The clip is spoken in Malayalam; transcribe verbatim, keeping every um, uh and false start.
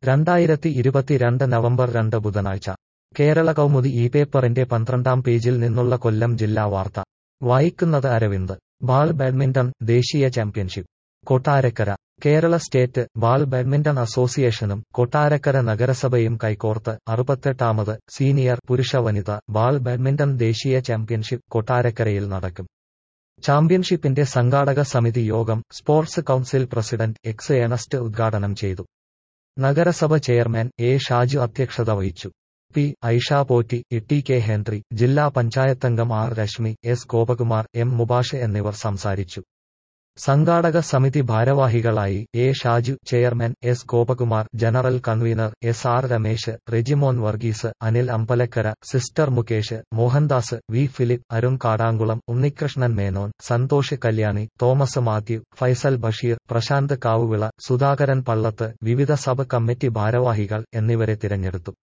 രണ്ടായിരത്തി ഇരുപത്തിരണ്ട് നവംബർ രണ്ട് ബുധനാഴ്ച കേരള കൗമുദി ഈ പേപ്പറിന്റെ പന്ത്രണ്ടാം പേജിൽ നിന്നുള്ള കൊല്ലം ജില്ലാ വാർത്ത വായിക്കുന്നത് അരവിന്ദ്. ബാൾ ബാഡ്മിന്റൺ ദേശീയ championship Kottarakkara. Kerala state ball badminton അസോസിയേഷനും കൊട്ടാരക്കര നഗരസഭയും കൈകോർത്ത് അറുപത്തെട്ടാമത് സീനിയർ പുരുഷ വനിത ബാൾ ബാഡ്മിന്റൺ ദേശീയ ചാമ്പ്യൻഷിപ്പ് കൊട്ടാരക്കരയിൽ നടക്കും. ചാമ്പ്യൻഷിപ്പിന്റെ സംഘാടക സമിതി യോഗം sports council president X Ernest ഉദ്ഘാടനം ചെയ്തു. നഗരസഭ ചെയർമാൻ എ ഷാജു അധ്യക്ഷത വഹിച്ചു. P Aisha Potti, T K Henry, ജില്ലാ പഞ്ചായത്തംഗം R Reshmi, S Gopakumar, M Mubash എന്നിവർ സംസാരിച്ചു. സംഘാടക സമിതി ഭാരവാഹികളായി A Shaju, chairman S Gopakumar, general convener S R Ramesh, Regimon Varghese, Anil Ambalakkara, sister Mukesh, Mohandas, V Philip, Arun Kadankulam, Unnikrishnan Menon, Santhosh Kalyani, Thomas Mathew, Faisal Basheer, Prashanth Kavuvila, Sudhakaran Pallath, വിവിധ സബ് കമ്മിറ്റി ഭാരവാഹികൾ എന്നിവരെ തിരഞ്ഞെടുത്തു.